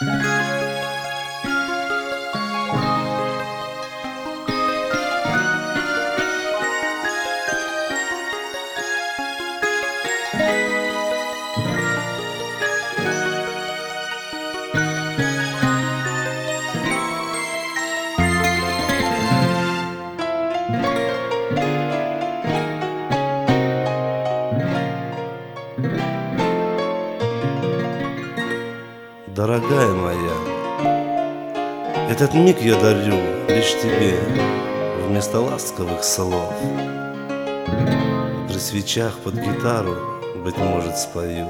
Дорогая моя, этот миг я дарю лишь тебе вместо ласковых слов. При свечах под гитару, быть может, спою,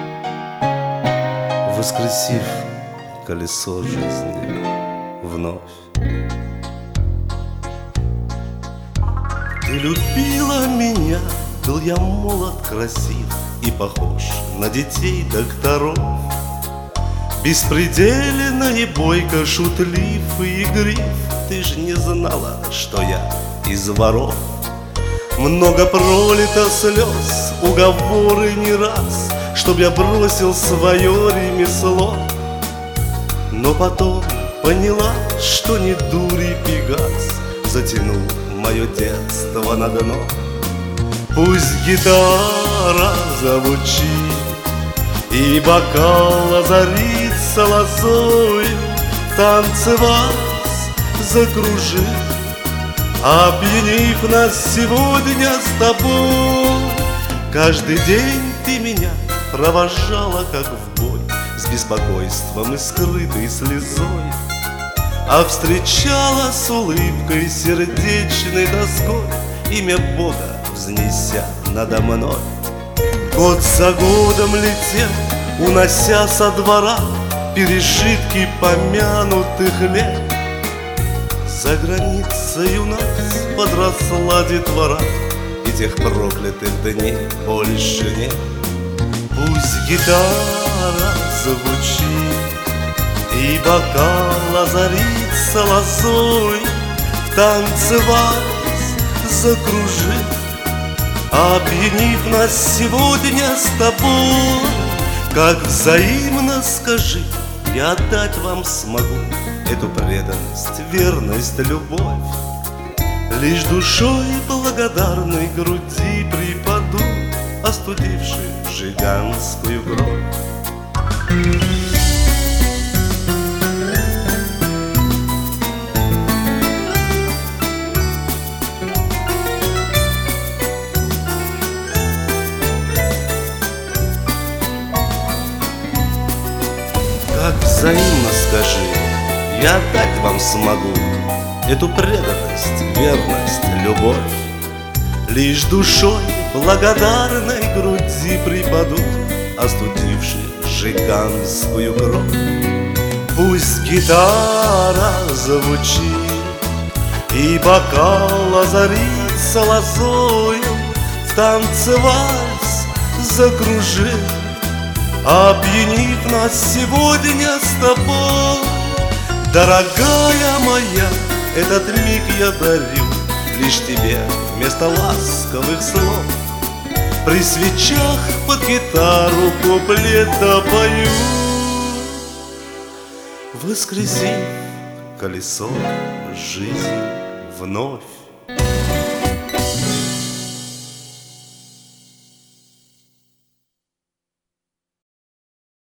воскресив колесо жизни вновь. Ты любила меня, был я молод, красив и похож на детей докторов. Беспредельно и бойко, шутлив и игрив, ты ж не знала, что я из воров. Много пролито слез, уговоры не раз, чтоб я бросил свое ремесло. Но потом поняла, что не дури Пегас затянул мое детство на дно. Пусть гитара звучит и бокал озарится лозою, танцы вас закружит, опьянив нас сегодня с тобой. Каждый день ты меня провожала, как в бой, с беспокойством и скрытой слезой, а встречала с улыбкой, сердечной тоской, имя Бога взнеся надо мной. Год за годом летел, унося со двора пережитки помянутых лет. За границей у нас подросла детвора, и тех проклятых дней больше нет. Пусть гитара звучит и бокал озарится лозой, в танце вальс закружит, опьянив нас сегодня с тобой. Как взаимно, скажи, я отдать вам смогу эту преданность, верность, любовь. Лишь душой благодарной груди припаду, остудившей жиганскую кровь. Как взаимно, скажи, я отдать вам смогу эту преданность, верность, любовь. Лишь душой благодарной груди припаду, остудившей жиганскую кровь. Пусть гитара звучит и бокал озарится лозою, в танце вальс закружит, опьянив нас сегодня с тобой. Дорогая моя, этот миг я дарю лишь тебе вместо ласковых слов. При свечах под гитару куплета пою, воскресив колесо жизни вновь.